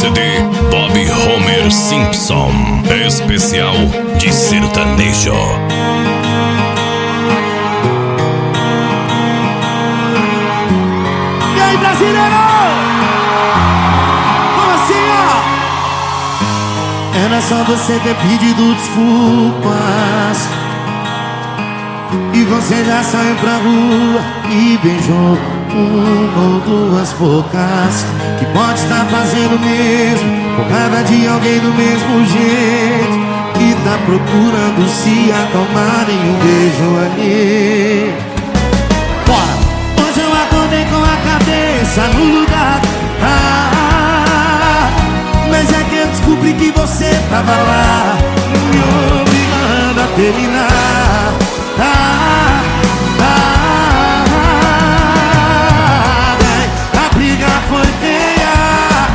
CD Bob Homer Simpson, especial de sertanejo. E aí, brasileiro? Como assim, ó? Era só você ter pedido desculpas e você já saiu pra rua e beijou uma ou duas bocas que pode estar fazendo mesmo, com raiva de alguém do mesmo jeito, que tá procurando se acalmar em um beijo ali. Bora! Hoje eu acordei com a cabeça no lugar, mas é que eu descobri que você tava lá, me obrigando a terminar. A briga foi feia.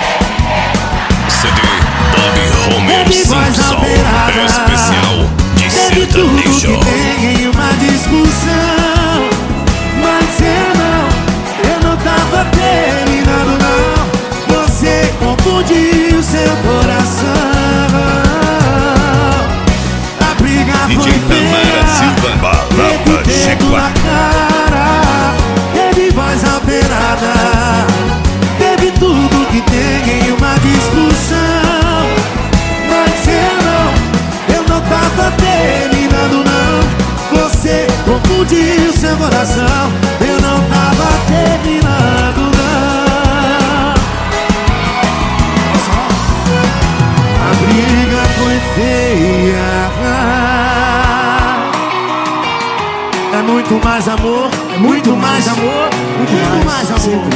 CD Bob Homer Simpson, especial de sertanejo. Teve em uma discussão, mas eu não tava terminando não. Você confundiu seu coração. A briga foi feia. Teve dedo na cara, teve voz alterada, teve tudo que tem em uma discussão, mas eu não tava terminando não. Você confundiu seu coração, eu não tava terminando não. A briga foi feia. É muito mais amor, é muito mais amor, muito mais amor.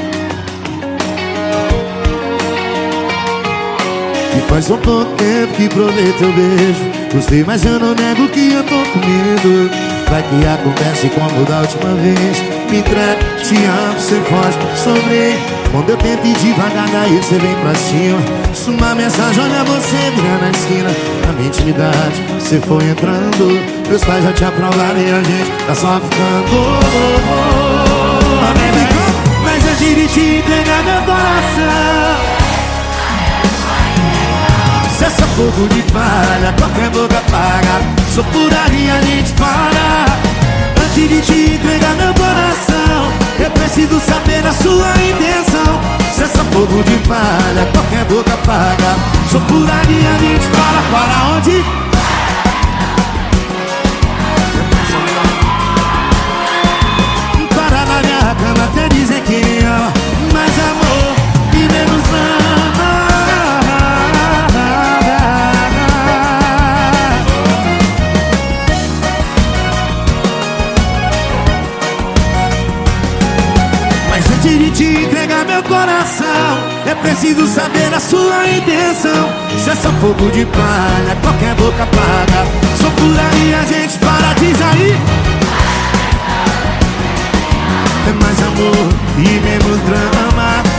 E faz um pouco tempo que provei teu beijo. Gostei, mas eu não nego que eu tô com medo. Vai que acontece como da última vez. Me entrega, te amo, cê foge, sobrei. Quando eu tento ir devagar, daí cê vem pra cima. Uma mensagem, olha você virando na esquina. Na minha intimidade, cê foi entrando. Meus pais já te aprovaram e a gente tá só ficando. Mas eu tive te entregar meu coração. Se é só fogo de palha, qualquer boca apaga. Sou puraria, a gente para. Antes de te entregar meu coração, eu preciso saber a sua intenção. Se é só fogo de palha, qualquer boca apaga. Sou puraria, a gente para. Para onde? Até dizer que ama mais amor e menos ama. Mas antes de te entregar meu coração, é preciso saber a sua intenção. Se é só fogo de palha, qualquer boca apaga. Sou por aí, a gente para, diz aí. É mais amor e menos drama.